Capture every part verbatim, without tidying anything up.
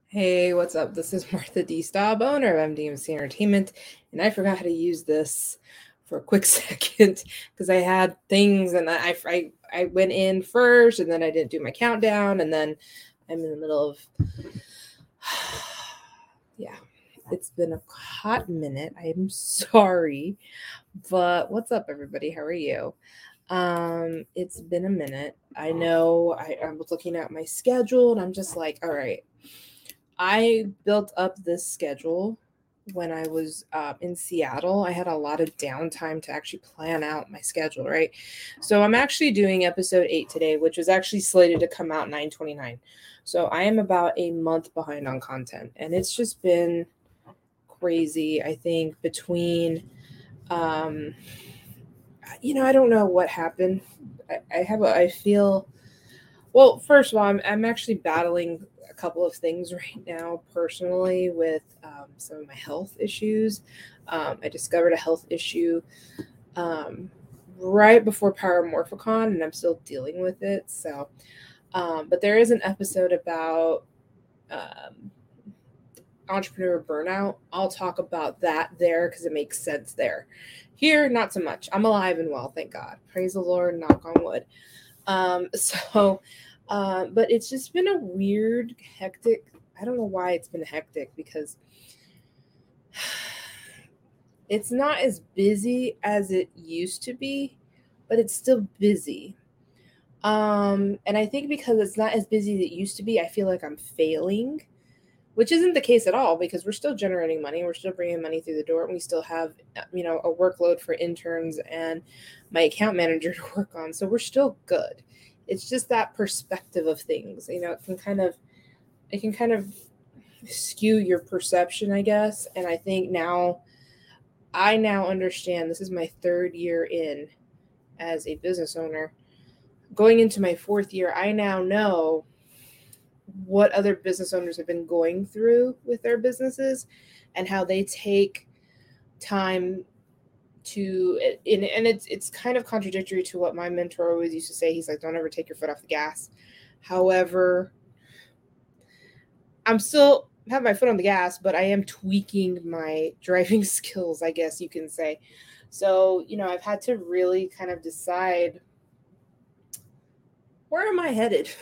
Hey, what's up? This is Martha D. Staub, owner of M D M C Entertainment, and I forgot how to use this for a quick second because I had things and I, I I went in first and then I didn't do my countdown and then I'm in the middle of yeah. It's been a hot minute. I'm sorry, but what's up, everybody? How are you? Um, it's been a minute. I know I, I was looking at my schedule and I'm just like, all right, I built up this schedule when I was uh, in Seattle. I had a lot of downtime to actually plan out my schedule, right? So I'm actually doing episode eight today, which was actually slated to come out nine twenty-nine. So I am about a month behind on content, and it's just been crazy. I think between, um, you know, I don't know what happened. I, I have a, I feel well, first of all, I'm, I'm actually battling a couple of things right now personally with um, some of my health issues. Um, I discovered a health issue um, right before Paramorphicon, and I'm still dealing with it. So, um, but there is an episode about um, entrepreneur burnout. I'll talk about that there because it makes sense there. Here, not so much. I'm alive and well, thank God. Praise the Lord, knock on wood. Um, so, uh, but it's just been a weird, hectic. I don't know why it's been hectic because it's not as busy as it used to be, but it's still busy. Um, and I think because it's not as busy as it used to be, I feel like I'm failing, which isn't the case at all because we're still generating money. We're still bringing money through the door. And we still have, you know, a workload for interns and my account manager to work on. So we're still good. It's just that perspective of things, you know, it can kind of, it can kind of skew your perception, I guess. And I think now, I now understand this is my third year in as a business owner. Going into my fourth year, I now know what other business owners have been going through with their businesses and how they take time to and, and it's it's kind of contradictory to what my mentor always used to say. He's like, don't ever take your foot off the gas. However, I'm still have my foot on the gas, but I am tweaking my driving skills, I guess you can say. So, you know, I've had to really kind of decide, where am I headed?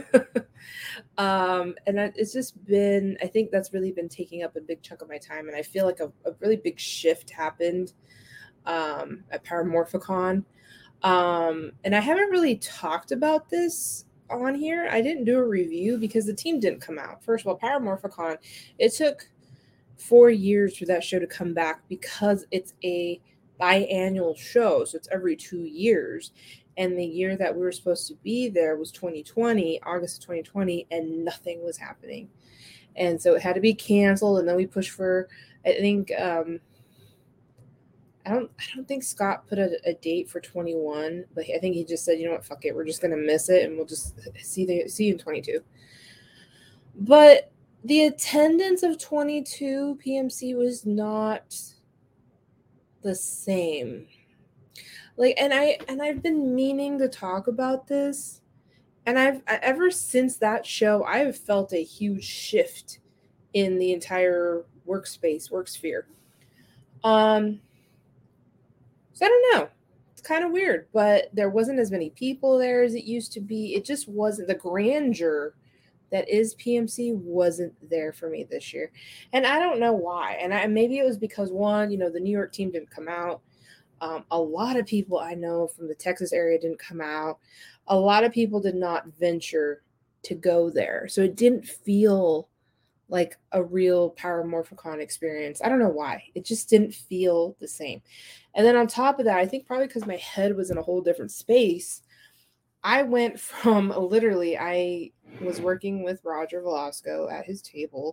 um, and it's just been, I think that's really been taking up a big chunk of my time. And I feel like a, a really big shift happened um, at Paramorphicon. Um, and I haven't really talked about this on here. I didn't do a review because the team didn't come out. First of all, Paramorphicon, it took four years for that show to come back because it's a biannual show. So it's every two years. And the year that we were supposed to be there was twenty twenty, August of twenty twenty, and nothing was happening. And so it had to be canceled. And then we pushed for, I think, um, I don't, I don't think Scott put a, a date for twenty-one, but I think he just said, you know what, fuck it, we're just gonna miss it, and we'll just see the see you in twenty-two. But the attendance of twenty-two P M C was not the same. Like, and I and I've been meaning to talk about this, and I've ever since that show, I've felt a huge shift in the entire workspace, work sphere. Um, so I don't know. It's kind of weird, but there wasn't as many people there as it used to be. It just wasn't the grandeur that is P M C wasn't there for me this year. And I don't know why. And I, maybe it was because one, you know, the New York team didn't come out. Um, a lot of people I know from the Texas area didn't come out. A lot of people did not venture to go there. So it didn't feel like a real Paramorphicon experience. I don't know why. It just didn't feel the same. And then on top of that, I think probably because my head was in a whole different space, I went from literally, I was working with Roger Velasco at his table.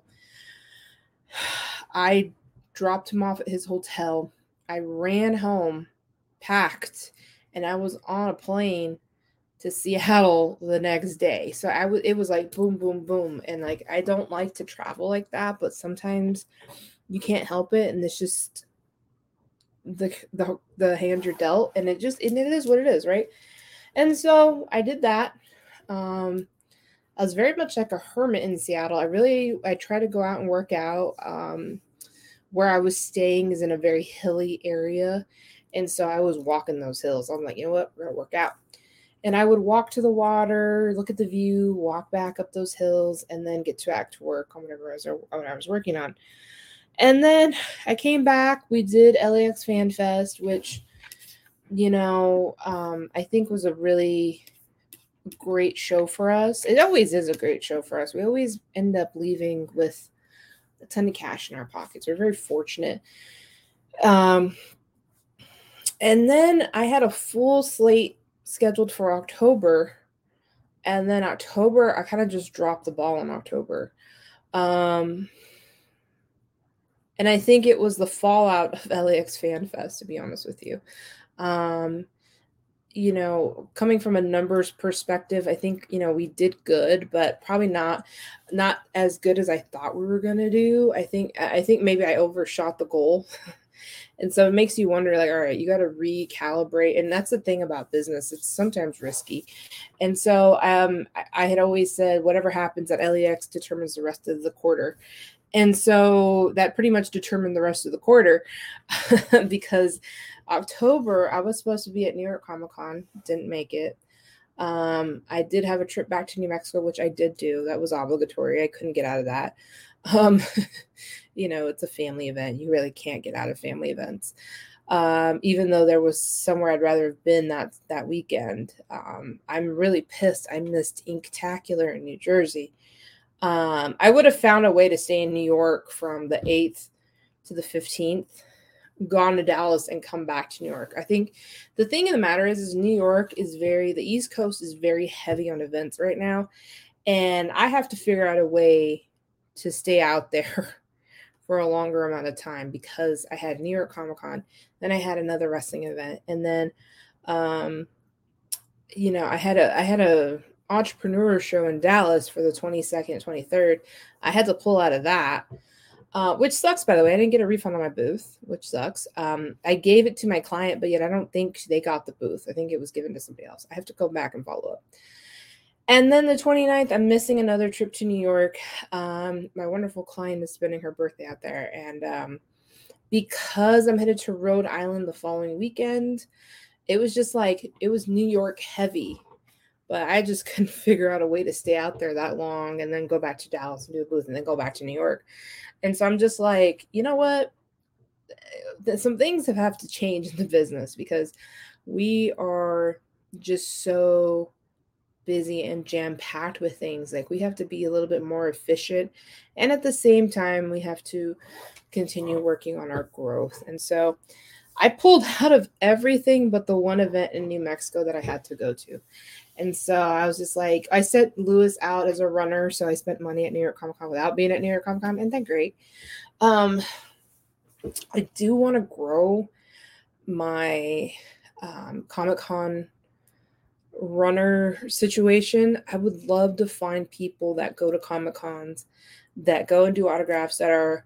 I dropped him off at his hotel. I ran home, packed, and I was on a plane to Seattle the next day. So I was, it was like boom, boom, boom. And like, I don't like to travel like that, but sometimes you can't help it. And it's just the, the, the hand you're dealt. And it just, and it is what it is. Right. And so I did that. Um, I was very much like a hermit in Seattle. I really, I try to go out and work out. Um, where I was staying is in a very hilly area. And so I was walking those hills. I'm like, you know what? We're going to work out. And I would walk to the water, look at the view, walk back up those hills, and then get to back to work on whatever I was, what I was working on. And then I came back. We did L A X Fan Fest, which, you know, um, I think was a really great show for us. It always is a great show for us. We always end up leaving with a ton of cash in our pockets. We're very fortunate. Um, and then I had a full slate scheduled for October. And then October, I kind of just dropped the ball in October. Um, and I think it was the fallout of L A X Fan Fest, to be honest with you. Um, you know, coming from a numbers perspective, I think, you know, we did good, but probably not, not as good as I thought we were going to do. I think, I think maybe I overshot the goal. And so it makes you wonder, like, all right, you got to recalibrate. And that's the thing about business. It's sometimes risky. And so um, I, I had always said, whatever happens at L A X determines the rest of the quarter. And so that pretty much determined the rest of the quarter because October, I was supposed to be at New York Comic Con, didn't make it. Um, I did have a trip back to New Mexico, which I did do. That was obligatory. I couldn't get out of that. Um, you know, it's a family event. You really can't get out of family events. Um, even though there was somewhere I'd rather have been that, that weekend. Um, I'm really pissed. I missed Inktacular in New Jersey. Um, I would have found a way to stay in New York from the eighth to the fifteenth, gone to Dallas and come back to New York. I think the thing of the matter is, is New York is very, the East Coast is very heavy on events right now. And I have to figure out a way to stay out there for a longer amount of time because I had New York Comic Con, then I had another wrestling event. And then, um, you know, I had a, I had a entrepreneur show in Dallas for the twenty-second, twenty-third. I had to pull out of that. Uh, which sucks, by the way. I didn't get a refund on my booth, which sucks. Um, I gave it to my client, but yet I don't think they got the booth. I think it was given to somebody else. I have to go back and follow up. And then the twenty-ninth, I'm missing another trip to New York. Um, my wonderful client is spending her birthday out there. And um, because I'm headed to Rhode Island the following weekend, it was just like, it was New York heavy. But I just couldn't figure out a way to stay out there that long and then go back to Dallas and do a booth and then go back to New York. And so I'm just like, you know what? Some things have, have to change in the business because we are just so busy and jam-packed with things. Like we have to be a little bit more efficient. And at the same time, we have to continue working on our growth. And so I pulled out of everything but the one event in New Mexico that I had to go to. And so I was just like, I sent Lewis out as a runner. So I spent money at New York Comic Con without being at New York Comic Con. And that's great. Um, I do want to grow my um, Comic Con runner situation. I would love to find people that go to Comic Cons, that go and do autographs, that are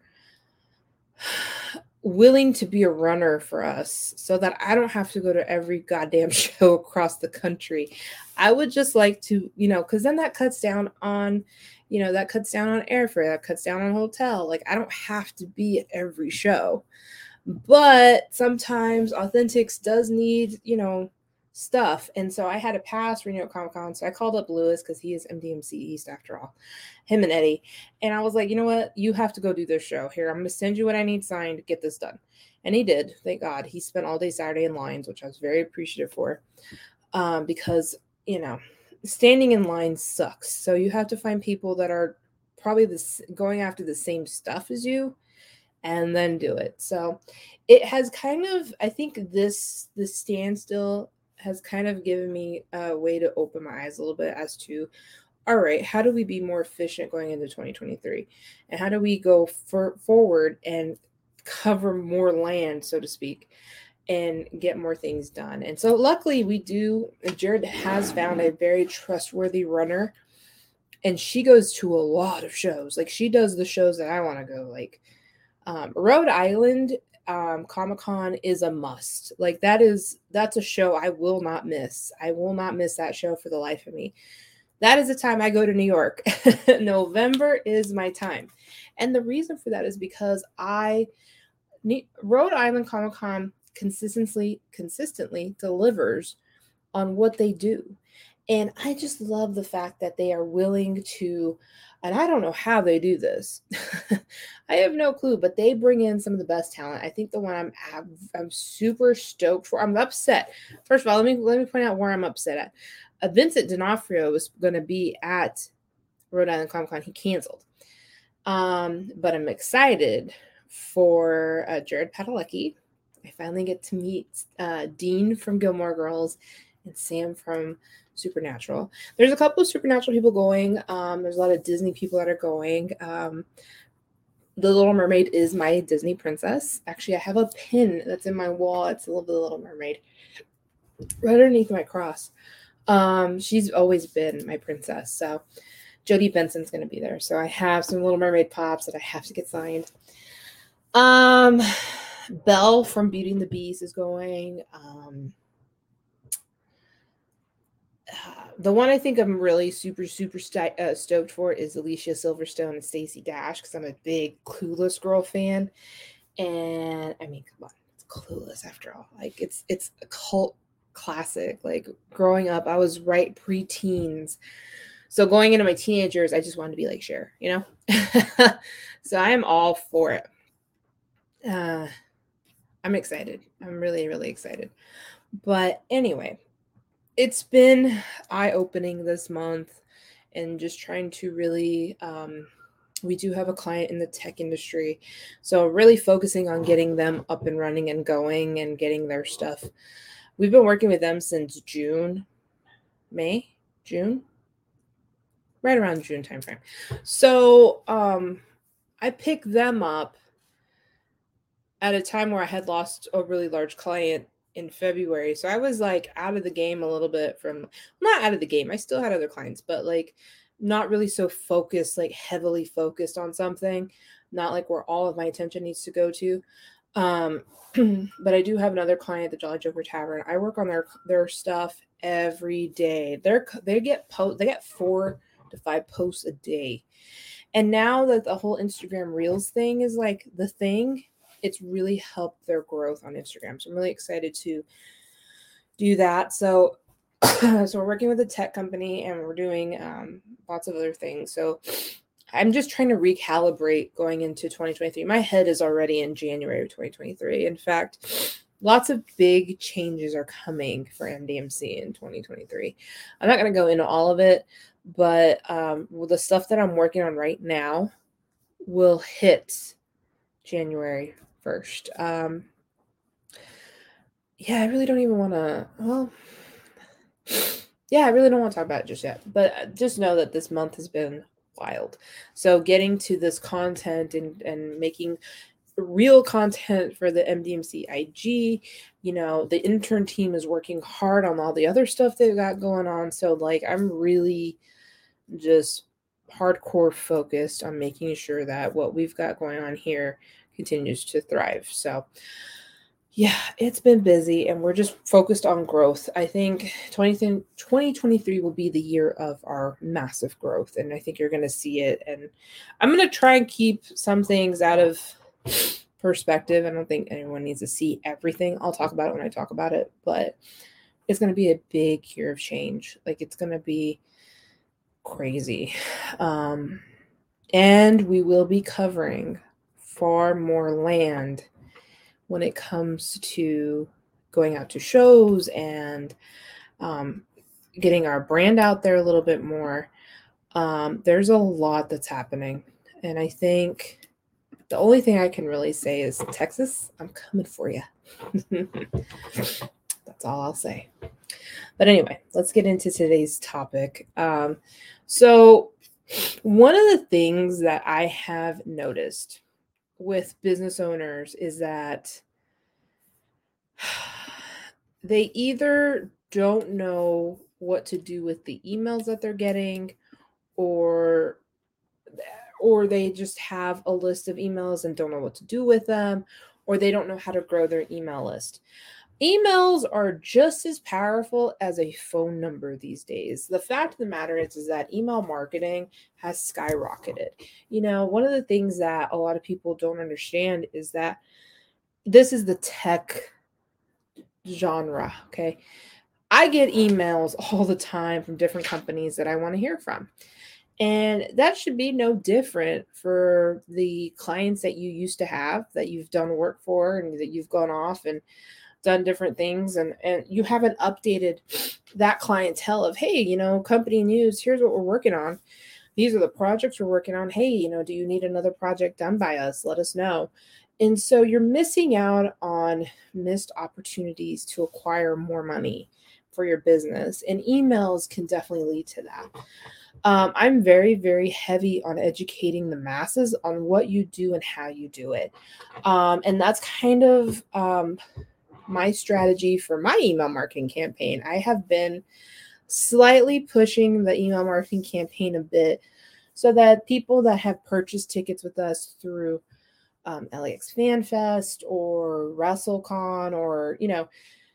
willing to be a runner for us so that I don't have to go to every goddamn show across the country. I would just like to, you know, because then that cuts down on, you know, that cuts down on airfare, that cuts down on hotel. Like I don't have to be at every show. But sometimes Authentics does need, you know, stuff. And so I had a pass for New York Comic Con. So I called up Lewis because he is M D M C East after all, him and Eddie. And I was like, you know what? You have to go do this show. Here, I'm going to send you what I need signed to get this done. And he did. Thank God. He spent all day Saturday in lines, which I was very appreciative for um, because, you know, standing in line sucks. So you have to find people that are probably this, going after the same stuff as you and then do it. So it has kind of, I think this, this standstill has kind of given me a way to open my eyes a little bit as to, all right, how do we be more efficient going into twenty twenty-three? And how do we go for, forward and cover more land, so to speak, and get more things done? And so luckily we do, Jared has found a very trustworthy runner, and she goes to a lot of shows. Like she does the shows that I want to go. Like um, Rhode Island um Comic-Con is a must. Like that is that's a show I will not miss. I will not miss that show for the life of me. That is the time I go to New York. November is my time. And the reason for that is because I Rhode Island Comic Con consistently consistently delivers on what they do. And I just love the fact that they are willing to, and I don't know how they do this. I have no clue, but they bring in some of the best talent. I think the one I'm I'm super stoked for. I'm upset. First of all, let me let me point out where I'm upset at. Uh, Vincent D'Onofrio was going to be at Rhode Island Comic Con. He canceled. Um, but I'm excited for uh, Jared Padalecki. I finally get to meet uh, Dean from Gilmore Girls and Sam from Supernatural. There's a couple of Supernatural people going. Um, there's a lot of Disney people that are going. Um, the Little Mermaid is my Disney princess. Actually, I have a pin that's in my wall. It's a little Little Mermaid right underneath my cross. Um, she's always been my princess. So Jodie Benson's going to be there. So I have some Little Mermaid pops that I have to get signed. Um, Belle from Beauty and the Beast is going. Um, uh, the one I think I'm really super, super st- uh, stoked for is Alicia Silverstone and Stacey Dash, because I'm a big Clueless Girl fan. And I mean, come on, it's Clueless after all. Like, it's it's a cult classic. Like, growing up, I was right pre-teens. So going into my teenagers, I just wanted to be like Cher, you know? So I am all for it. Uh, I'm excited. I'm really, really excited. But anyway, it's been eye-opening this month, and just trying to really, um, we do have a client in the tech industry. So really focusing on getting them up and running and going and getting their stuff. We've been working with them since June, May, June, right around June timeframe. So um, I picked them up at a time where I had lost a really large client in February. So I was like out of the game a little bit from, not out of the game. I still had other clients, but like not really so focused, like heavily focused on something, not like where all of my attention needs to go to. Um, but I do have another client, the Jolly Joker Tavern. I work on their their stuff every day. They're they get post they get four to five posts a day. And now that the whole Instagram Reels thing is like the thing, it's really helped their growth on Instagram. So I'm really excited to do that. So, so we're working with a tech company, and we're doing um, lots of other things. So I'm just trying to recalibrate going into twenty twenty-three. My head is already in January of twenty twenty-three. In fact, lots of big changes are coming for M D M C in twenty twenty-three. I'm not going to go into all of it, but um, well, the stuff that I'm working on right now will hit January first. Um, yeah, I really don't even want to, well, yeah, I really don't want to talk about it just yet, but just know that this month has been wild. So getting to this content and, and making real content for the M D M C I G, you know, the intern team is working hard on all the other stuff they've got going on. So like, I'm really just hardcore focused on making sure that what we've got going on here continues to thrive. So yeah, it's been busy, and we're just focused on growth. I think twenty twenty-three will be the year of our massive growth, and I think you're going to see it. And I'm going to try and keep some things out of perspective. I don't think anyone needs to see everything. I'll talk about it when I talk about it, but it's going to be a big year of change. Like, it's going to be crazy. Um, and we will be covering far more land when it comes to going out to shows and um, getting our brand out there a little bit more. Um, there's a lot that's happening. And I think the only thing I can really say is, Texas, I'm coming for you. That's all I'll say. But anyway, let's get into today's topic. Um, so one of the things that I have noticed with business owners is that they either don't know what to do with the emails that they're getting, or or they just have a list of emails and don't know what to do with them, or they don't know how to grow their email list. Emails are just as powerful as a phone number these days. The fact of the matter is, is that email marketing has skyrocketed. You know, one of the things that a lot of people don't understand is that this is the tech genre, okay? I get emails all the time from different companies that I want to hear from. And that should be no different for the clients that you used to have, that you've done work for, and that you've gone off and done different things, and and you haven't updated that clientele of, hey, you know, company news, here's what we're working on, these are the projects we're working on, hey, you know, do you need another project done by us, let us know. And so you're missing out on missed opportunities to acquire more money for your business, and emails can definitely lead to that. um, I'm very, very heavy on educating the masses on what you do and how you do it. Um, and that's kind of um, my strategy for my email marketing campaign. I have been slightly pushing the email marketing campaign a bit so that people that have purchased tickets with us through um, L A X Fan Fest or WrestleCon, or, you know,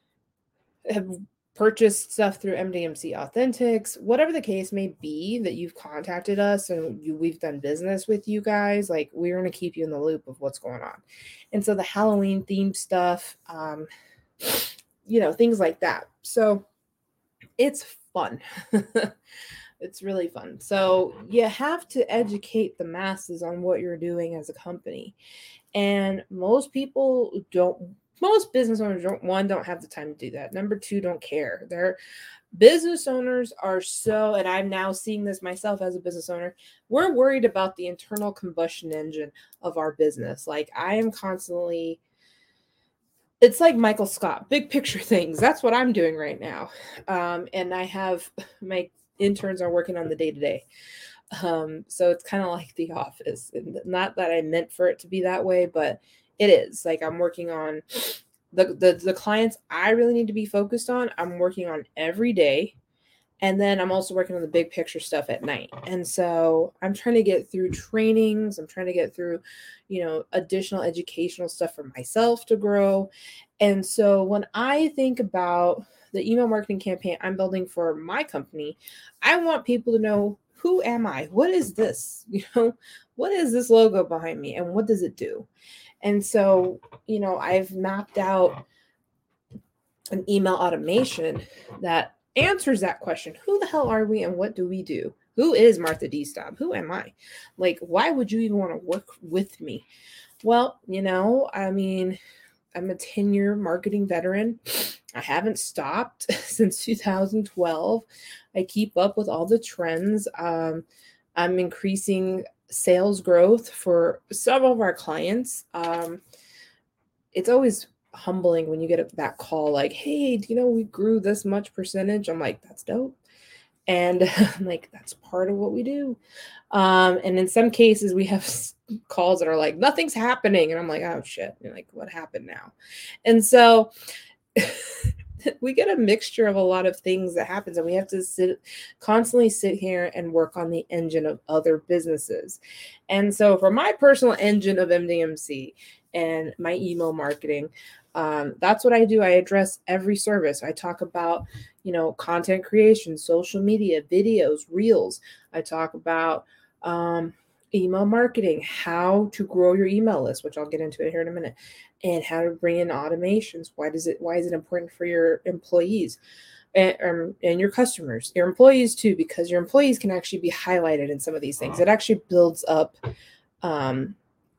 have purchased stuff through M D M C Authentics, whatever the case may be, that you've contacted us and you, we've done business with you guys, like, we're going to keep you in the loop of what's going on. And so the Halloween themed stuff, um, you know, things like that. So it's fun. It's really fun. So you have to educate the masses on what you're doing as a company. And most people don't, most business owners don't, one, don't have the time to do that. Number two, don't care. Their business owners are so, and I'm now seeing this myself as a business owner, we're worried about the internal combustion engine of our business. Like, I am constantly, it's like Michael Scott, big picture things. That's what I'm doing right now. Um, and I have my interns are working on the day to day. Um, so it's kind of like The Office. And not that I meant for it to be that way, but it is. Like, I'm working on the, the the clients I really need to be focused on. I'm working on every day. And then I'm also working on the big picture stuff at night. And so I'm trying to get through trainings. I'm trying to get through, you know, additional educational stuff for myself to grow. And so when I think about the email marketing campaign I'm building for my company, I want people to know, who am I? What is this? You know, what is this logo behind me and what does it do? And so, you know, I've mapped out an email automation that answers that question. Who the hell are we and what do we do? Who is Martha D. Staub? Who am I? Like, why would you even want to work with me? Well, you know, I mean, I'm a ten-year marketing veteran. I haven't stopped since two thousand twelve. I keep up with all the trends. Um, I'm increasing sales growth for several of our clients. Um, it's always humbling when you get that call like, hey, do you know we grew this much percentage? I'm like, that's dope. And I'm like, that's part of what we do. Um, and in some cases we have calls that are like, nothing's happening. And I'm like, oh shit. And like, what happened now? And so we get a mixture of a lot of things that happens, and we have to sit constantly sit here and work on the engine of other businesses. And so for my personal engine of M D M C and my email marketing, um, that's what I do. I address every service. I talk about, you know, content creation, social media, videos, reels. I talk about um, email marketing, how to grow your email list, which I'll get into it here in a minute, and how to bring in automations. Why does it, why is it important for your employees and, um, and your customers, your employees too, because your employees can actually be highlighted in some of these things. It actually builds up, um,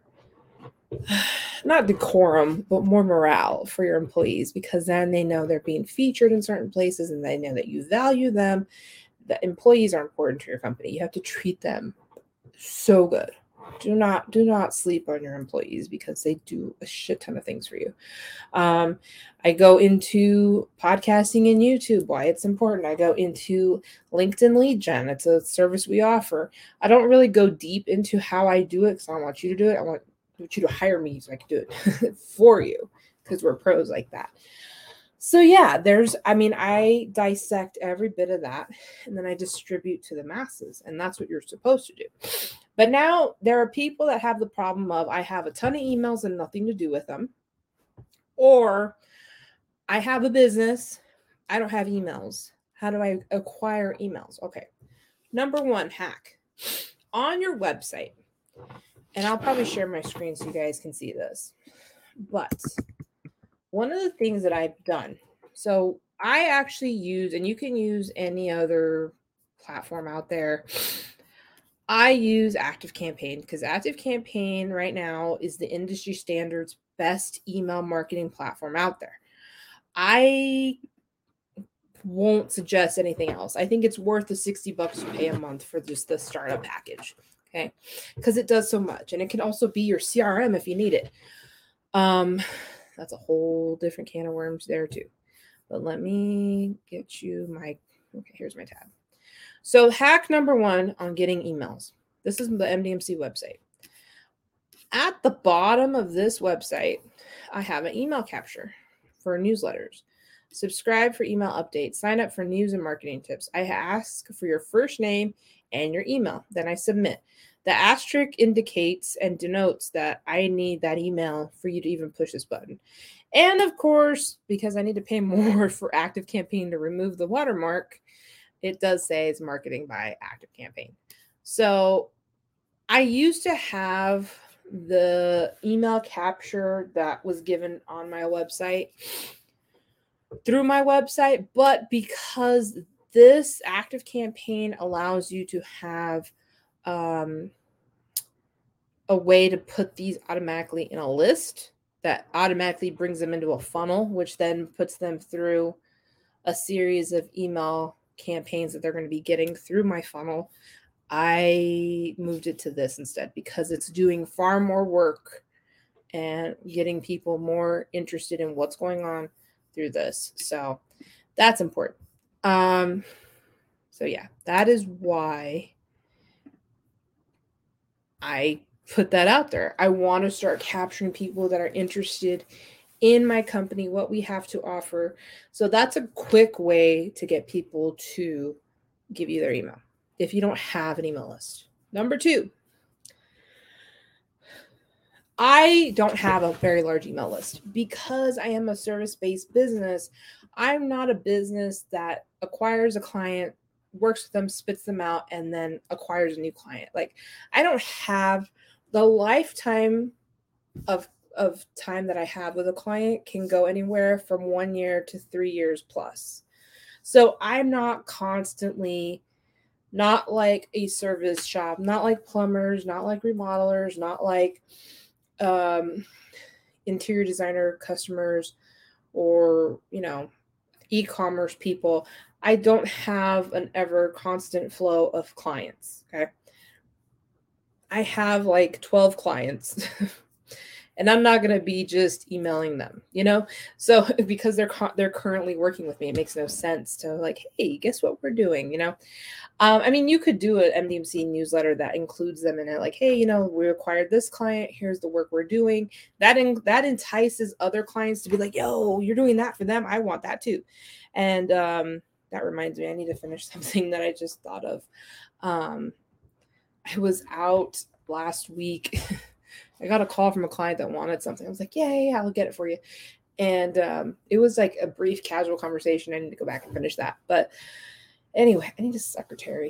not decorum, but more morale for your employees, because then they know they're being featured in certain places and they know that you value them. The employees are important to your company. You have to treat them so good. Do not do not sleep on your employees, because they do a shit ton of things for you. Um, I go into podcasting and YouTube, why it's important. I go into LinkedIn lead gen. It's a service we offer. I don't really go deep into how I do it, because I don't want you to do it. I want, I want you to hire me so I can do it for you, because we're pros like that. So yeah, there's, I mean, I dissect every bit of that and then I distribute to the masses, and that's what you're supposed to do. But now there are people that have the problem of, I have a ton of emails and nothing to do with them, or I have a business. I don't have emails. How do I acquire emails? Okay. Number one hack on your website, and I'll probably share my screen so you guys can see this. But one of the things that I've done, so I actually use, and you can use any other platform out there. I use ActiveCampaign because ActiveCampaign right now is the industry standards best email marketing platform out there. I won't suggest anything else. I think it's worth the sixty bucks you pay a month for just the startup package. Okay. Because it does so much. And it can also be your C R M if you need it. Um, that's a whole different can of worms there too. But let me get you my, okay, here's my tab. So hack number one on getting emails. This is the M D M C website. At the bottom of this website, I have an email capture for newsletters. Subscribe for email updates. Sign up for news and marketing tips. I ask for your first name and your email. Then I submit. The asterisk indicates and denotes that I need that email for you to even push this button. And of course, because I need to pay more for ActiveCampaign to remove the watermark, it does say it's marketing by ActiveCampaign. So I used to have the email capture that was given on my website through my website, but because this ActiveCampaign allows you to have um, a way to put these automatically in a list that automatically brings them into a funnel, which then puts them through a series of email campaigns that they're going to be getting through my funnel, I moved it to this instead because it's doing far more work and getting people more interested in what's going on through this. So that's important. Um, so yeah, that is why I put that out there. I want to start capturing people that are interested in my company, what we have to offer. So that's a quick way to get people to give you their email if you don't have an email list. Number two, I don't have a very large email list because I am a service-based business. I'm not a business that acquires a client, works with them, spits them out, and then acquires a new client. Like, I don't have the lifetime of of time that I have with a client can go anywhere from one year to three years plus. So I'm not constantly, not like a service shop, not like plumbers, not like remodelers, not like um, interior designer customers or, you know, e-commerce people. I don't have an ever constant flow of clients. Okay. I have like twelve clients and I'm not going to be just emailing them, you know? So because they're, they're currently working with me, it makes no sense to like, hey, guess what we're doing, you know? Um, I mean, you could do an M D M C newsletter that includes them in it, like, hey, you know, we acquired this client. Here's the work we're doing. That in, that entices other clients to be like, yo, you're doing that for them. I want that too. And um, that reminds me, I need to finish something that I just thought of. Um, I was out last week. I got a call from a client that wanted something. I was like, yeah, yeah, yeah, I'll get it for you. And um, it was like a brief, casual conversation. I need to go back and finish that. But anyway, I need a secretary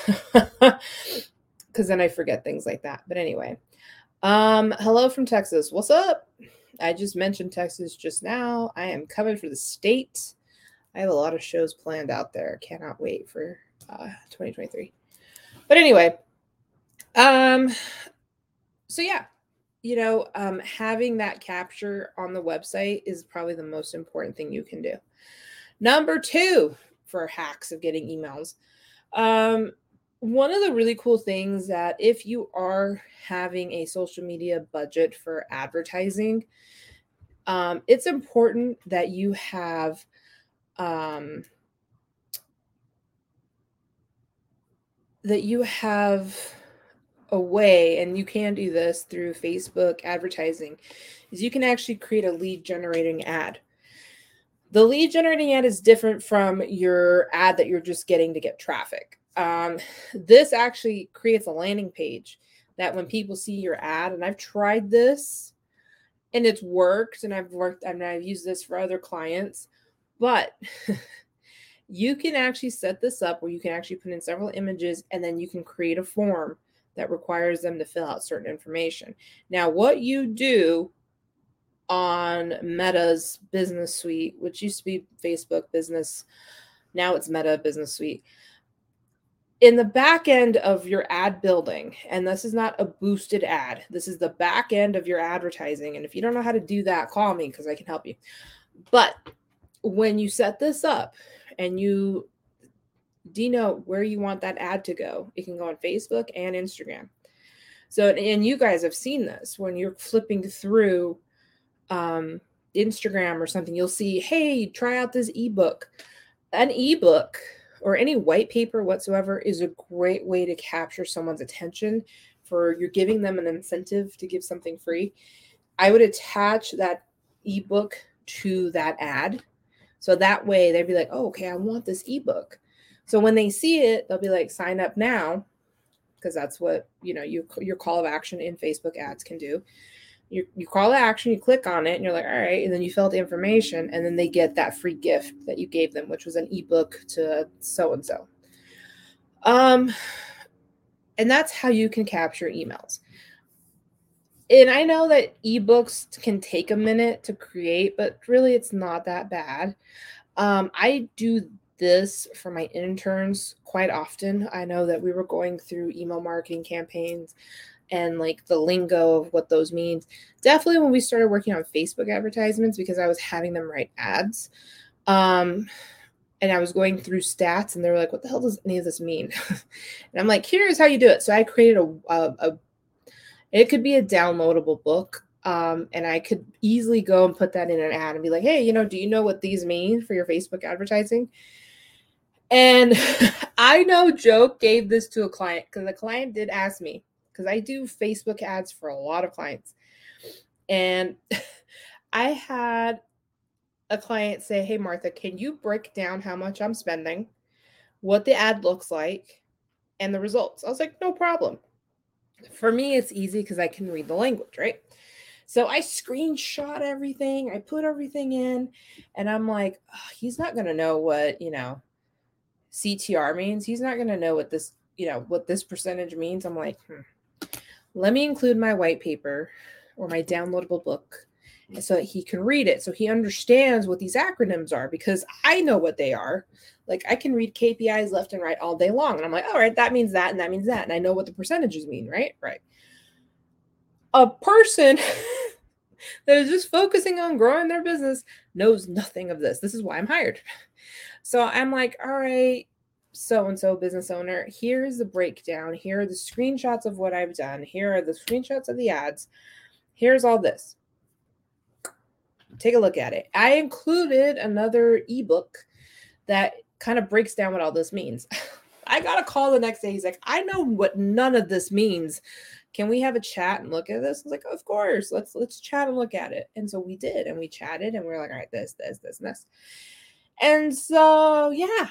because then I forget things like that. But anyway, um, hello from Texas. What's up? I just mentioned Texas just now. I am coming for the state. I have a lot of shows planned out there. Cannot wait for uh, twenty twenty-three. But anyway, um, so yeah, you know, um, having that capture on the website is probably the most important thing you can do. Number two, for hacks of getting emails. Um, one of the really cool things that if you are having a social media budget for advertising, um, it's important that you have um, that you have a way, and you can do this through Facebook advertising, is you can actually create a lead generating ad. The lead generating ad is different from your ad that you're just getting to get traffic. Um, this actually creates a landing page that when people see your ad, and I've tried this and it's worked, and I've worked and I've used this for other clients, but you can actually set this up where you can actually put in several images, and then you can create a form that requires them to fill out certain information. Now, what you do on Meta's Business Suite, which used to be Facebook Business, now it's Meta Business Suite, in the back end of your ad building, and this is not a boosted ad, this is the back end of your advertising. And if you don't know how to do that, call me because I can help you. But when you set this up and you denote where you want that ad to go, it can go on Facebook and Instagram. So, and you guys have seen this when you're flipping through um, Instagram or something, you'll see, hey, try out this ebook. An ebook or any white paper whatsoever is a great way to capture someone's attention. For you're giving them an incentive to give something free. I would attach that ebook to that ad. So that way they'd be like, oh, okay, I want this ebook. So when they see it, they'll be like, sign up now. Because that's what, you know, you, your call of action in Facebook ads can do. You, you call to action, you click on it, and you're like, all right. And then you fill out the information, and then they get that free gift that you gave them, which was an ebook to so-and-so. Um, and that's how you can capture emails. And I know that ebooks can take a minute to create, but really it's not that bad. Um, I do this for my interns quite often. I know that we were going through email marketing campaigns and like the lingo of what those means. Definitely when we started working on Facebook advertisements, because I was having them write ads. Um, and I was going through stats, and they were like, what the hell does any of this mean? And I'm like, here's how you do it. So I created a, a, a it could be a downloadable book. Um, and I could easily go and put that in an ad and be like, hey, you know, do you know what these mean for your Facebook advertising? And I know Joe gave this to a client, because the client did ask me, because I do Facebook ads for a lot of clients. And I had a client say, hey, Martha, can you break down how much I'm spending, what the ad looks like, and the results? I was like, no problem. For me, it's easy because I can read the language, right? So I screenshot everything. I put everything in, and I'm like, oh, he's not going to know what, you know, C T R means. He's not going to know what this, you know, what this percentage means. I'm like, hmm. Let me include my white paper or my downloadable book so that he can read it, so he understands what these acronyms are, because I know what they are. Like, I can read K P Is left and right all day long. And I'm like, all right, that means that, and that means that. And I know what the percentages mean, right? Right. A person that is just focusing on growing their business knows nothing of this. This is why I'm hired. So I'm like, all right, so-and-so business owner, here's the breakdown. Here are the screenshots of what I've done. Here are the screenshots of the ads. Here's all this. Take a look at it. I included another ebook that kind of breaks down what all this means. I got a call the next day. He's like, I know what none of this means. Can we have a chat and look at this? I was like, of course, let's let's chat and look at it. And so we did, and we chatted, and we we're like, all right, this, this, this, and this. And so, yeah,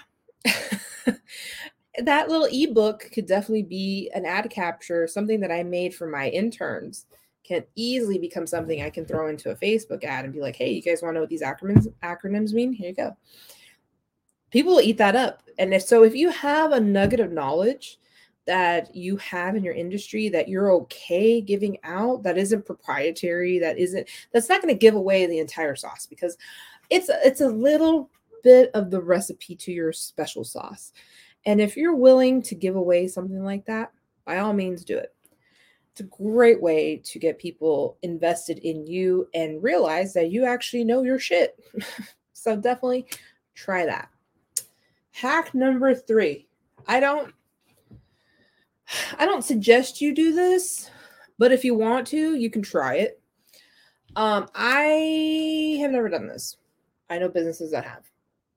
that little ebook could definitely be an ad capture, something that I made for my interns. Can easily become something I can throw into a Facebook ad and be like, hey, you guys want to know what these acronyms acronyms mean? Here you go. People will eat that up. And if so, if you have a nugget of knowledge that you have in your industry that you're okay giving out, that isn't proprietary, that isn't, that's not going to give away the entire sauce, because it's it's a little bit of the recipe to your special sauce. And if you're willing to give away something like that, by all means do it. It's a great way to get people invested in you and realize that you actually know your shit. So definitely try that. Hack number three. I don't I don't suggest you do this, but if you want to, you can try it. Um, I have never done this. I know businesses that have.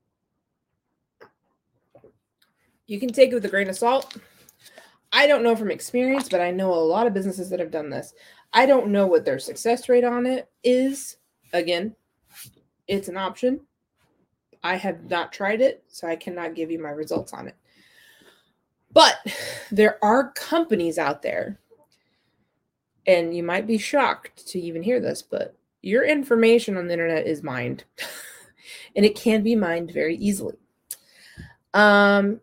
You can take it with a grain of salt. I don't know from experience, but I know a lot of businesses that have done this. I don't know what their success rate on it is. Again, it's an option. I have not tried it, so I cannot give you my results on it. But there are companies out there, and you might be shocked to even hear this, but your information on the internet is mined, and it can be mined very easily. Um,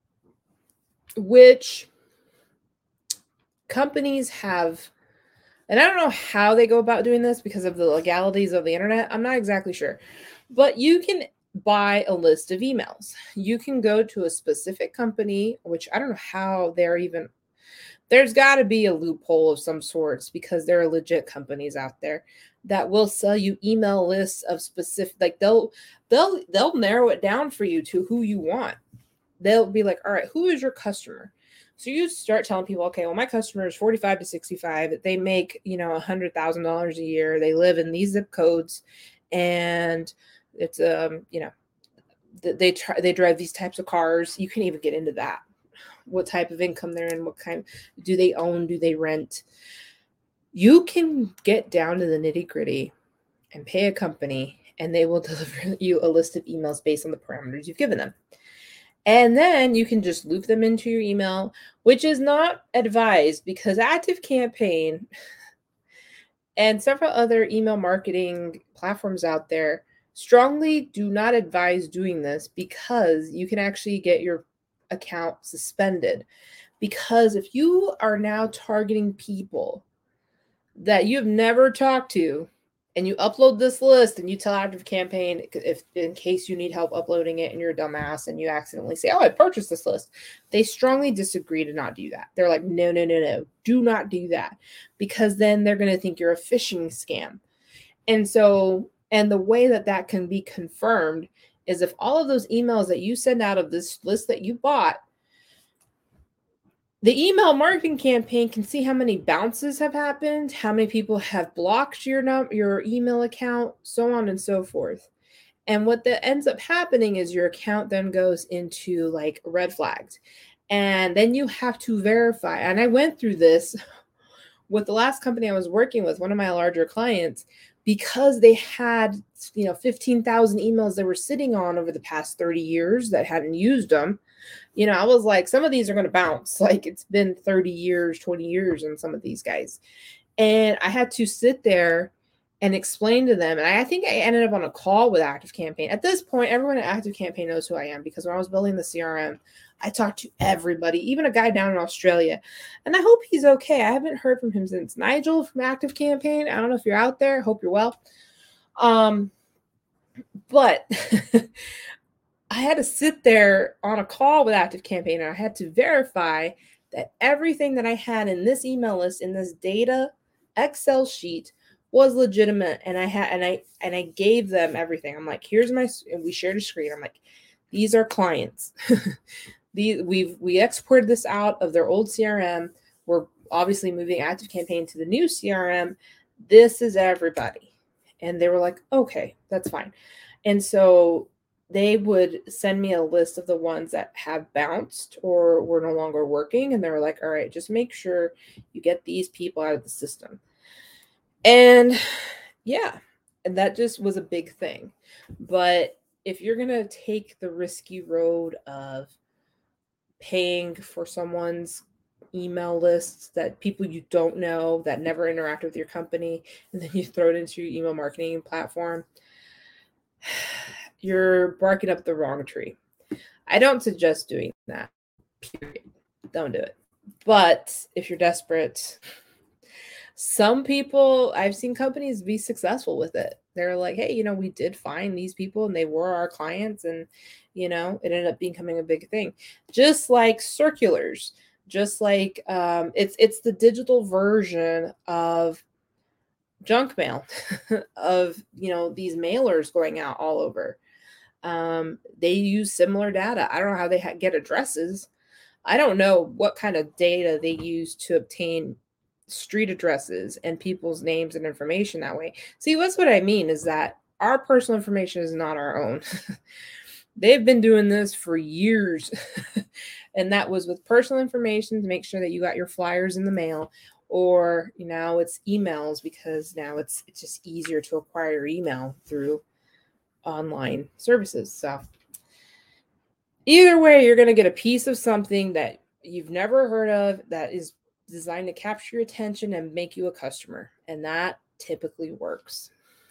which companies have, and I don't know how they go about doing this because of the legalities of the internet. I'm not exactly sure, but you can buy a list of emails. You can go to a specific company, which I don't know how they're even, there's got to be a loophole of some sorts because there are legit companies out there that will sell you email lists of specific, like they'll they'll they'll narrow it down for you to who you want. They'll be like, all right, who is your customer? So you start telling people, okay, well, my customer is forty-five to sixty-five. They make, you know, one hundred thousand dollars a year. They live in these zip codes, and it's um, you know, they try they drive these types of cars. You can even get into that. What type of income they're in? What kind do they own? Do they rent? You can get down to the nitty gritty and pay a company, and they will deliver you a list of emails based on the parameters you've given them. And then you can just loop them into your email, which is not advised because ActiveCampaign and several other email marketing platforms out there strongly do not advise doing this because you can actually get your account suspended. Because if you are now targeting people that you've never talked to, and you upload this list and you tell ActiveCampaign, if in case you need help uploading it and you're a dumbass and you accidentally say, oh, I purchased this list, they strongly disagree to not do that. They're like, no, no, no, no, do not do that, because then they're going to think you're a phishing scam. And so, and the way that that can be confirmed is if all of those emails that you send out of this list that you bought, the email marketing campaign can see how many bounces have happened, how many people have blocked your num- your email account, so on and so forth. And what that ends up happening is your account then goes into like red flags. And then you have to verify. And I went through this with the last company I was working with, one of my larger clients, because they had, you know, fifteen thousand emails they were sitting on over the past thirty years that hadn't used them. You know, I was like, some of these are going to bounce. Like it's been thirty years, twenty years in some of these guys. And I had to sit there and explain to them. And I think I ended up on a call with ActiveCampaign. At this point, everyone at ActiveCampaign knows who I am because when I was building the C R M, I talked to everybody, even a guy down in Australia. And I hope he's okay. I haven't heard from him since. Nigel from ActiveCampaign. I don't know if you're out there. Hope you're well. Um, but I had to sit there on a call with ActiveCampaign, and I had to verify that everything that I had in this email list, in this data Excel sheet, was legitimate. And I had, and I, and I gave them everything. I'm like, here's my, and we shared a screen. I'm like, these are clients. These we've we exported this out of their old C R M. We're obviously moving ActiveCampaign to the new C R M. This is everybody. And they were like, okay, that's fine. And so they would send me a list of the ones that have bounced or were no longer working. And they were like, all right, just make sure you get these people out of the system. And yeah, and that just was a big thing. But if you're going to take the risky road of paying for someone's email lists that people you don't know that never interact with your company, and then you throw it into your email marketing platform, you're barking up the wrong tree. I don't suggest doing that, period. Don't do it. But if you're desperate, some people, I've seen companies be successful with it. They're like, hey, you know, we did find these people and they were our clients, and, you know, it ended up becoming a big thing. Just like circulars, just like um, it's it's the digital version of junk mail, of, you know, these mailers going out all over. Um, they use similar data. I don't know how they ha- get addresses. I don't know what kind of data they use to obtain street addresses and people's names and information that way. See, what's what I mean is that our personal information is not our own. They've been doing this for years. And that was with personal information to make sure that you got your flyers in the mail, or, you know, it's emails because now it's it's just easier to acquire your email through online services. So either way, you're going to get a piece of something that you've never heard of that is designed to capture your attention and make you a customer. And that typically works.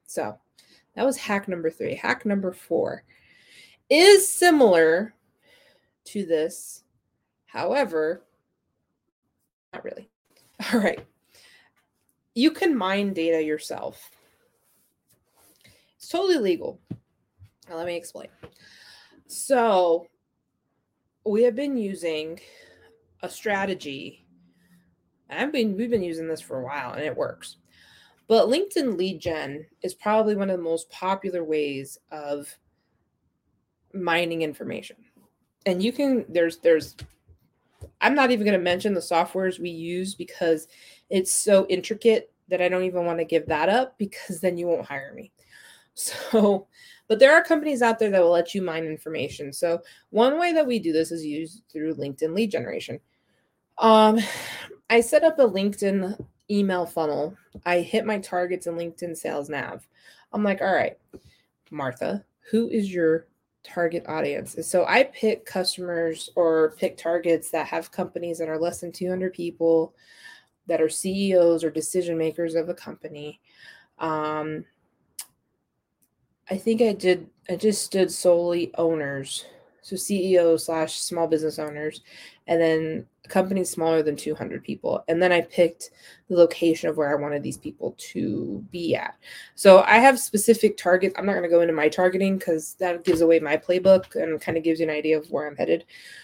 So that was hack number three. Hack number four is similar to this. However, not really. All right. You can mine data yourself. It's totally legal. Now, let me explain. So we have been using a strategy. I've been we've been using this for a while and it works. But LinkedIn lead gen is probably one of the most popular ways of mining information. And you can there's there's I'm not even going to mention the softwares we use because it's so intricate that I don't even want to give that up because then you won't hire me. So, but there are companies out there that will let you mine information. So one way that we do this is use through LinkedIn lead generation. Um, I set up a LinkedIn email funnel. I hit my targets in LinkedIn Sales Nav. I'm like, all right, Martha, who is your target audience? And so I pick customers or pick targets that have companies that are less than two hundred people, that are C E Os or decision makers of a company. Um, I think I did, I just did solely owners. So C E Os slash small business owners, and then companies smaller than two hundred people. And then I picked the location of where I wanted these people to be at. So I have specific targets. I'm not going to go into my targeting because that gives away my playbook and kind of gives you an idea of where I'm headed.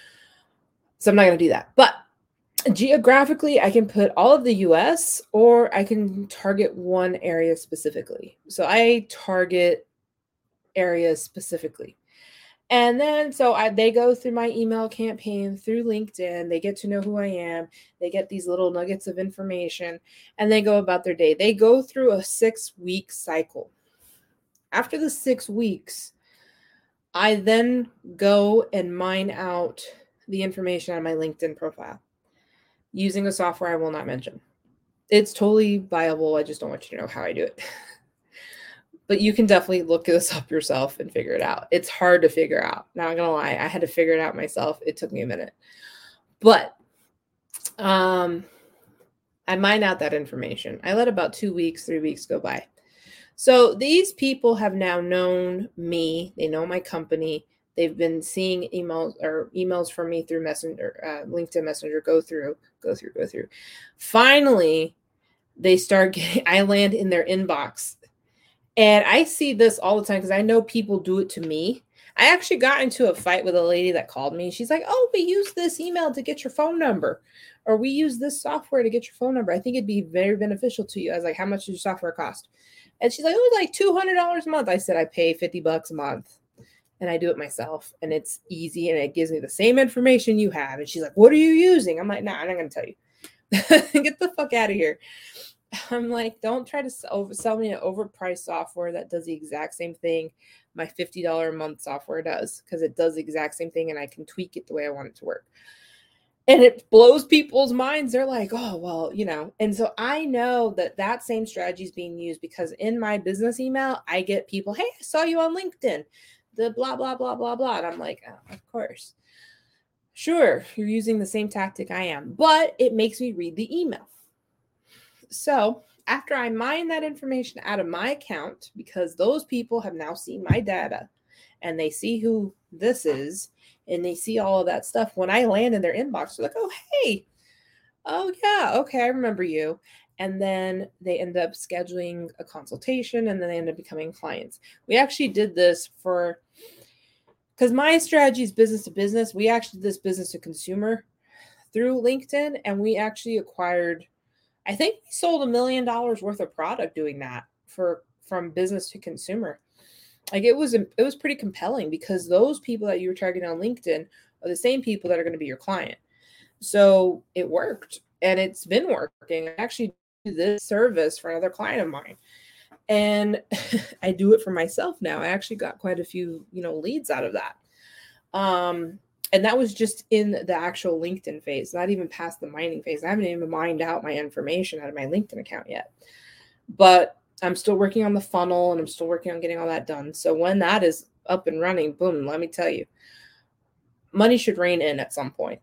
So I'm not going to do that. But geographically, I can put all of the U S or I can target one area specifically. So I target areas specifically. And then, so I, they go through my email campaign through LinkedIn. They get to know who I am. They get these little nuggets of information and they go about their day. They go through a six week cycle. After the six weeks, I then go and mine out the information on my LinkedIn profile using a software I will not mention. It's totally viable. I just don't want you to know how I do it. But you can definitely look this up yourself and figure it out. It's hard to figure out. Not gonna lie, I had to figure it out myself. It took me a minute. But um, I mine out that information. I let about two weeks, three weeks go by. So these people have now known me. They know my company. They've been seeing emails or emails from me through Messenger, uh, LinkedIn Messenger, go through, go through, go through. Finally, they start getting, I land in their inbox. And I see this all the time because I know people do it to me. I actually got into a fight with a lady that called me. She's like, oh, we use this email to get your phone number. Or we use this software to get your phone number. I think it'd be very beneficial to you. I was like, how much does your software cost? And she's like, oh, like two hundred dollars a month. I said, I pay fifty bucks a month. And I do it myself. And it's easy. And it gives me the same information you have. And she's like, what are you using? I'm like, nah, I'm not going to tell you. Get the fuck out of here. I'm like, don't try to sell, sell me an overpriced software that does the exact same thing my fifty dollars a month software does, because it does the exact same thing and I can tweak it the way I want it to work. And it blows people's minds. They're like, oh, well, you know. And so I know that that same strategy is being used because in my business email, I get people, hey, I saw you on LinkedIn, the blah, blah, blah, blah, blah. And I'm like, oh, of course. Sure, you're using the same tactic I am, but it makes me read the email. So after I mine that information out of my account, because those people have now seen my data and they see who this is and they see all of that stuff, when I land in their inbox, they're like, oh, hey, oh, yeah, okay, I remember you. And then they end up scheduling a consultation and then they end up becoming clients. We actually did this for, because my strategy is business to business. We actually did this business to consumer through LinkedIn, and we actually acquired, I think we sold a million dollars worth of product doing that for from business to consumer. Like it was, it was pretty compelling because those people that you were targeting on LinkedIn are the same people that are going to be your client. So it worked and it's been working. I actually do this service for another client of mine and I do it for myself now. I actually got quite a few, you know, leads out of that. Um, And that was just in the actual LinkedIn phase, not even past the mining phase. I haven't even mined out my information out of my LinkedIn account yet. But I'm still working on the funnel and I'm still working on getting all that done. So when that is up and running, boom, let me tell you, money should rain in at some point.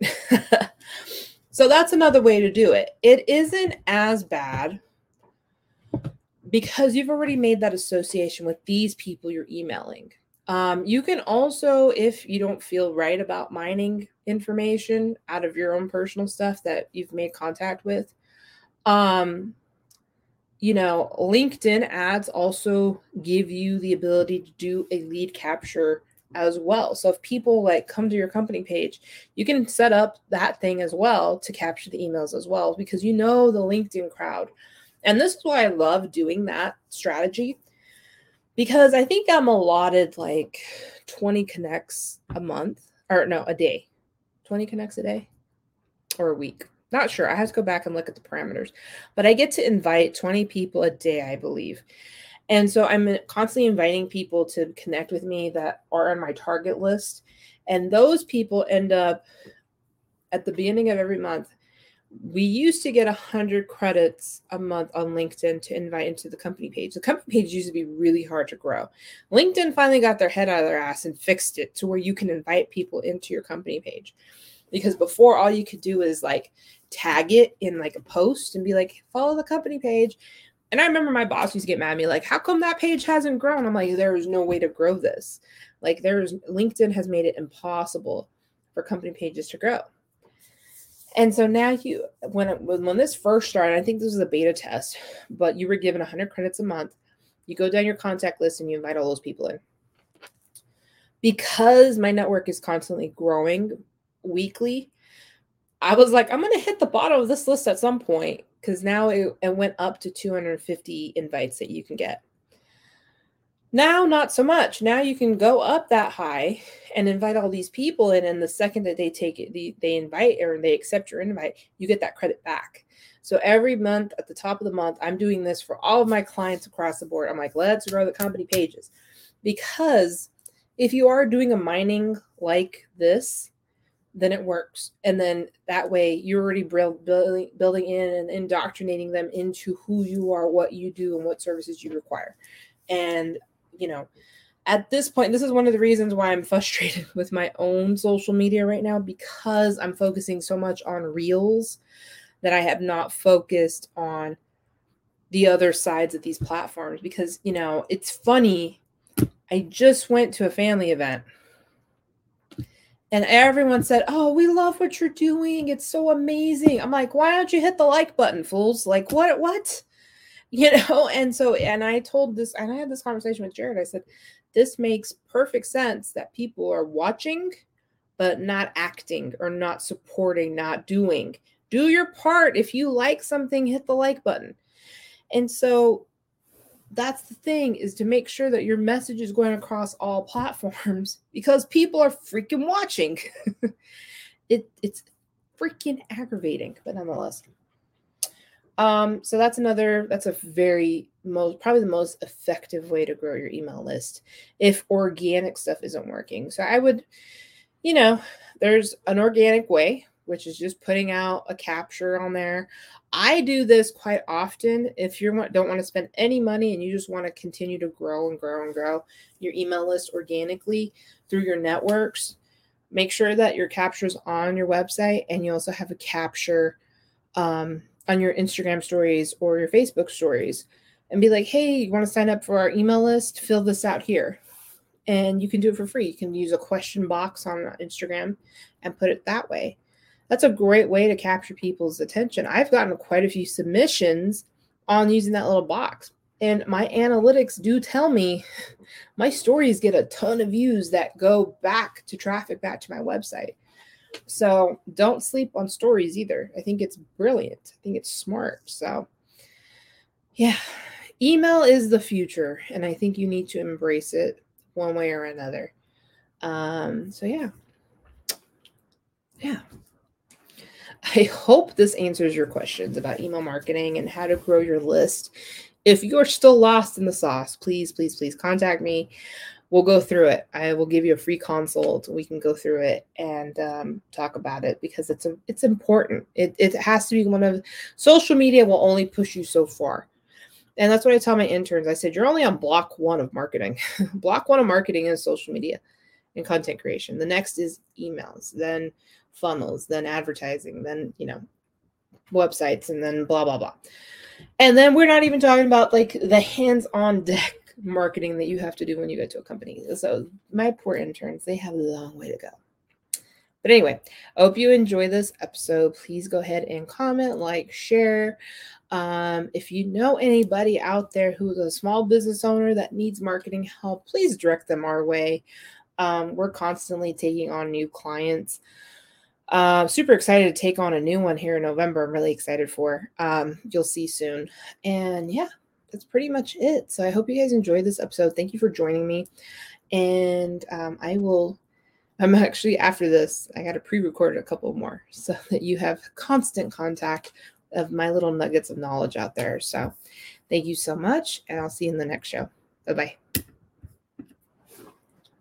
So that's another way to do it. It isn't as bad because you've already made that association with these people you're emailing. Um, you can also, if you don't feel right about mining information out of your own personal stuff that you've made contact with, um, you know, LinkedIn ads also give you the ability to do a lead capture as well. So if people like come to your company page, you can set up that thing as well to capture the emails as well, because you know the LinkedIn crowd. And this is why I love doing that strategy, because I think I'm allotted like twenty connects a month, or no, a day, twenty connects a day or a week. Not sure. I have to go back and look at the parameters, but I get to invite twenty people a day, I believe. And so I'm constantly inviting people to connect with me that are on my target list. And those people end up at the beginning of every month. We used to get one hundred credits a month on LinkedIn to invite into the company page. The company page used to be really hard to grow. LinkedIn finally got their head out of their ass and fixed it to where you can invite people into your company page. Because before, all you could do is like tag it in like a post and be like, follow the company page. And I remember my boss used to get mad at me, like, how come that page hasn't grown? I'm like, there is no way to grow this. Like, there's LinkedIn has made it impossible for company pages to grow. And so now you, when it, when this first started, I think this was a beta test, but you were given one hundred credits a month. You go down your contact list and you invite all those people in. Because my network is constantly growing weekly, I was like, I'm going to hit the bottom of this list at some point, because now it, it went up to two hundred fifty invites that you can get. Now, not so much. Now you can go up that high and invite all these people in, and the second that they take it, they, they invite or they accept your invite, you get that credit back. So every month at the top of the month, I'm doing this for all of my clients across the board. I'm like, let's grow the company pages. Because if you are doing a mining like this, then it works. And then that way you're already building, building in and indoctrinating them into who you are, what you do, and what services you require. And, you know, at this point, this is one of the reasons why I'm frustrated with my own social media right now, because I'm focusing so much on Reels that I have not focused on the other sides of these platforms. Because, you know, it's funny. I just went to a family event and everyone said, oh, we love what you're doing. It's so amazing. I'm like, why don't you hit the like button, fools? Like, what, what? You know? And so, and I told this, and I had this conversation with Jared. I said, this makes perfect sense that people are watching, but not acting or not supporting, not doing. Do your part. If you like something, hit the like button. And so that's the thing, is to make sure that your message is going across all platforms, because people are freaking watching. it it's freaking aggravating, but nonetheless. Um, so that's another, that's a very most, probably the most effective way to grow your email list if organic stuff isn't working. So I would, you know, there's an organic way, which is just putting out a capture on there. I do this quite often. If you don't want to spend any money and you just want to continue to grow and grow and grow your email list organically through your networks, make sure that your capture's on your website, and you also have a capture um, on your Instagram stories or your Facebook stories, and be like, hey, you want to sign up for our email list? Fill this out here. And you can do it for free. You can use a question box on Instagram and put it that way. That's a great way to capture people's attention. I've gotten quite a few submissions on using that little box. And my analytics do tell me my stories get a ton of views that go back to traffic back to my website. So don't sleep on stories either. I think it's brilliant. I think it's smart. So yeah, email is the future, and I think you need to embrace it one way or another. Um, so yeah. Yeah. I hope this answers your questions about email marketing and how to grow your list. If you're still lost in the sauce, please, please, please contact me. We'll go through it. I will give you a free consult. We can go through it and um, talk about it, because it's a, it's important. It, it has to be one of, social media will only push you so far. And that's what I tell my interns. I said, you're only on block one of marketing. Block one of marketing is social media and content creation. The next is emails, then funnels, then advertising, then, you know, websites, and then blah, blah, blah. And then we're not even talking about like the hands-on deck marketing that you have to do when you go to a company. So my poor interns, they have a long way to go. But anyway, I hope you enjoy this episode. Please go ahead and comment, like, share. Um, if you know anybody out there who is a small business owner that needs marketing help, please direct them our way. Um, we're constantly taking on new clients. Uh, super excited to take on a new one here in November. I'm really excited for. Um, you'll see soon. And yeah, that's pretty much it. So I hope you guys enjoyed this episode. Thank you for joining me. And um, I will, I'm actually, after this, I got to pre-record a couple more so that you have constant contact of my little nuggets of knowledge out there. So thank you so much. And I'll see you in the next show. Bye-bye.